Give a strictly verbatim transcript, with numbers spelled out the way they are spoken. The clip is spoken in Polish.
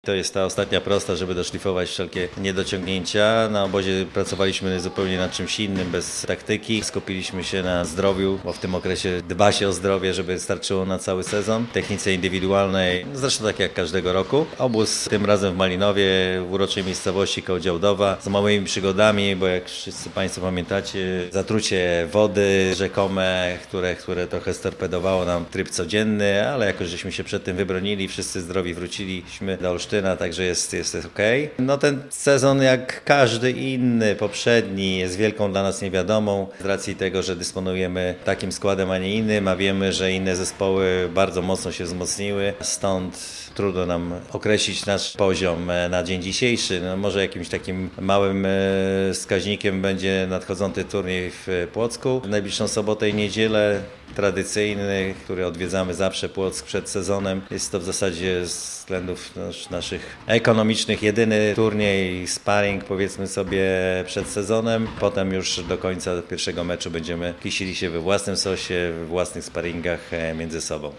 To jest ta ostatnia prosta, żeby doszlifować wszelkie niedociągnięcia. Na obozie pracowaliśmy zupełnie nad czymś innym, bez taktyki. Skupiliśmy się na zdrowiu, bo w tym okresie dba się o zdrowie, żeby starczyło na cały sezon. Technice indywidualnej, zresztą tak jak każdego roku. Obóz tym razem w Malinowie, w uroczej miejscowości koło Działdowa, z małymi przygodami, bo jak wszyscy Państwo pamiętacie, zatrucie wody rzekome, które, które trochę storpedowało nam tryb codzienny, ale jakoś żeśmy się przed tym wybronili, wszyscy zdrowi wróciliśmy do Olsztyna. Także jest, jest okej. No ten sezon jak każdy inny, poprzedni, jest wielką dla nas niewiadomą z racji tego, że dysponujemy takim składem, a nie innym, a wiemy, że inne zespoły bardzo mocno się wzmocniły, stąd trudno nam określić nasz poziom na dzień dzisiejszy. No może jakimś takim małym wskaźnikiem będzie nadchodzący turniej w Płocku w najbliższą sobotę i niedzielę. Tradycyjny, który odwiedzamy zawsze Płock przed sezonem. Jest to w zasadzie z względów naszych ekonomicznych jedyny turniej, sparring powiedzmy sobie przed sezonem. Potem już do końca pierwszego meczu będziemy kisili się we własnym sosie, we własnych sparingach między sobą.